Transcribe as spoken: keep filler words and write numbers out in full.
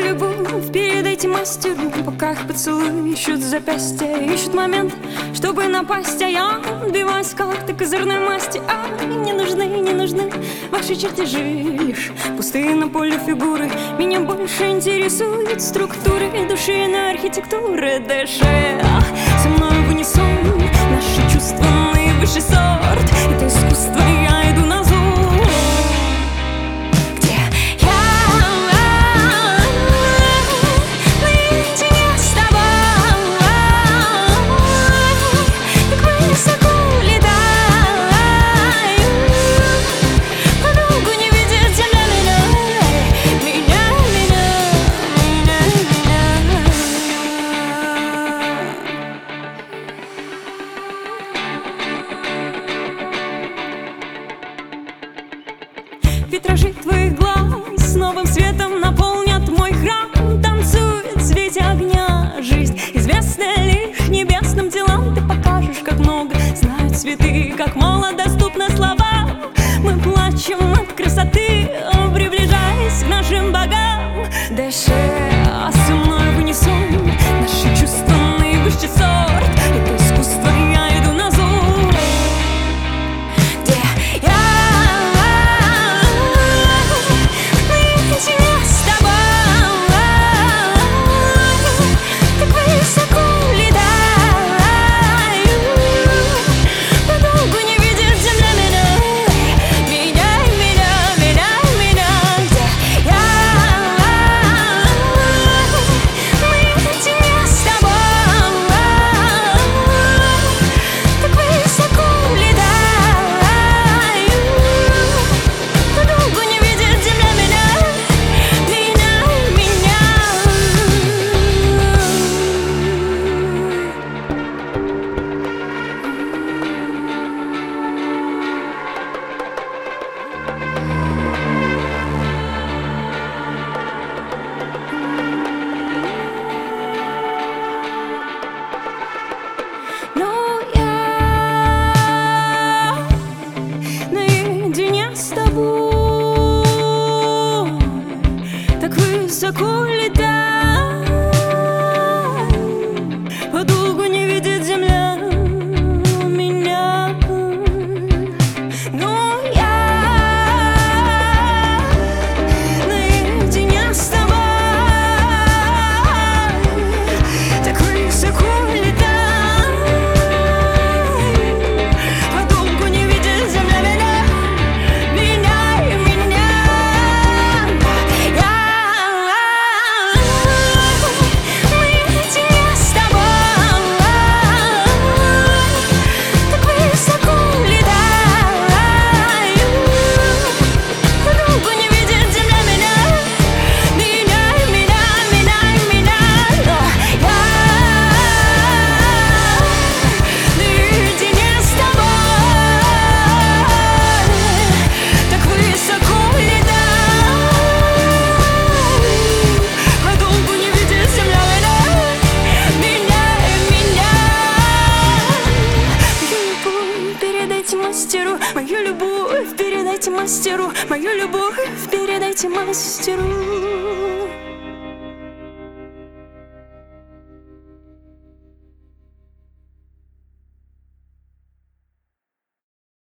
любовь передайте мастеру. Пока их поцелуи ищут запястья, ищут момент, чтобы напасть. А я отбиваюсь, как ты козырной масти. А не нужны, не нужны ваши чертежи, лишь пустые на поле фигуры. Меня больше интересуют структуры души на архитектуры. Дыши со мной в унисон, наши чувства наивысший сорт. Это искусство, я иду на зов. Витражи твоих глаз новым светом наполнят мой храм. Танцует в свете огня жизнь, известная лишь небесным телам. Ты покажешь, как много знают цветы, как мало доступно словам. Мы плачем от красоты, приближаясь к нашим богам. Дыши со мной в унисон, наши чувства наивысший сорт. Это искусство, я иду на зов. Высоко летай, подолгу не видит земля меня. Но я наедине с тобой, так высоко летай, подолгу не видит земля меня, меня и меня. Мою любовь передайте мастеру, мою любовь передайте мастеру.